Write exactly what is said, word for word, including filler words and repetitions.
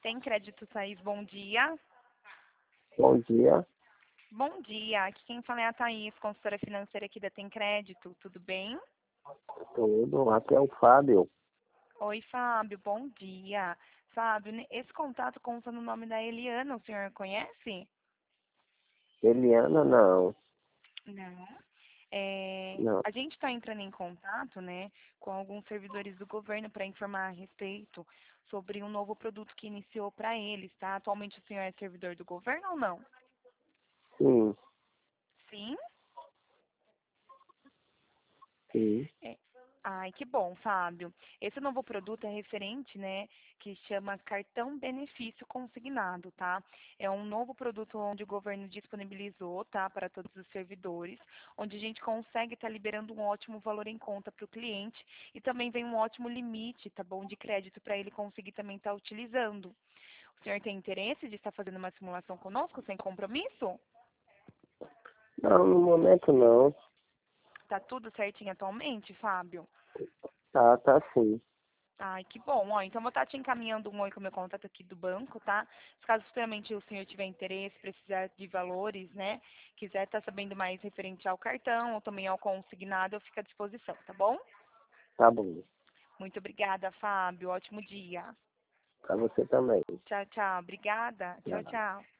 Tem Crédito Thaís, bom dia. Bom dia, Bom dia, aqui quem fala é a Thaís, consultora financeira aqui da Tem Crédito, tudo bem? tudo. Aqui é o Fábio. Oi, Fábio, bom dia. Fábio, ne- esse contato consta no nome da Eliana, o senhor conhece? Eliana, não. Não. É, Não. a gente está entrando em contato, né, com alguns servidores do governo para informar a respeito sobre um novo produto que iniciou para eles, tá? Atualmente o senhor é servidor do governo ou não? Sim, Sim? sim. É. Ai, que bom, Fábio. Esse novo produto é referente, né, que chama Cartão Benefício Consignado, tá? É um novo produto onde o governo disponibilizou, tá, para todos os servidores, onde a gente consegue estar liberando um ótimo valor em conta para o cliente e também vem um ótimo limite, tá bom, de crédito para ele conseguir também estar utilizando. O senhor tem interesse de estar fazendo uma simulação conosco sem compromisso? Não, no momento não. Tá tudo certinho atualmente, Fábio? Tá, tá sim. Ai, que bom. Ó, então vou estar te encaminhando um oi com o meu contato aqui do banco, tá? Se caso futuramente o senhor tiver interesse, precisar de valores, né? Quiser estar sabendo mais referente ao cartão ou também ao consignado, eu fico à disposição, tá bom? Tá bom. Muito obrigada, Fábio. Ótimo dia. Pra você também. Tchau, tchau. Obrigada. Tchau, Tchau. tchau.